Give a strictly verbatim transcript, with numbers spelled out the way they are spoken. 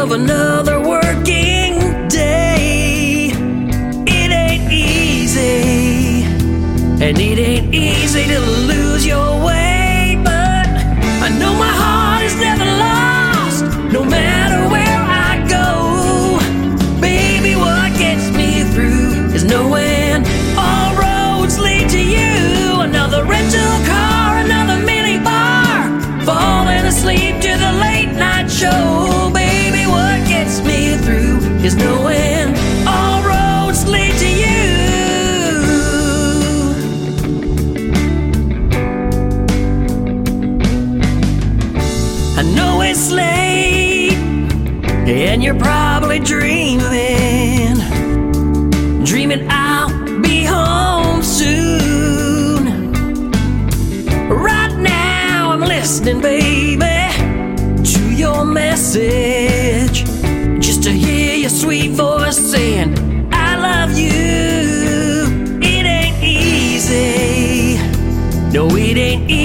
of another working day. It ain't easy, and it ain't easy to lose your way, but I know my heart is never lost, no matter where I go. Baby, what gets me through is knowing all roads lead to you. Another rental car, another mini bar, falling asleep to the late night show. Baby, what gets me through is knowing all roads lead to you. I know it's late, and you're probably dreaming, dreaming I'll be home soon. Right now I'm listening, baby, to your message, just to hear your sweet voice saying I love you. It ain't easy, no, it ain't easy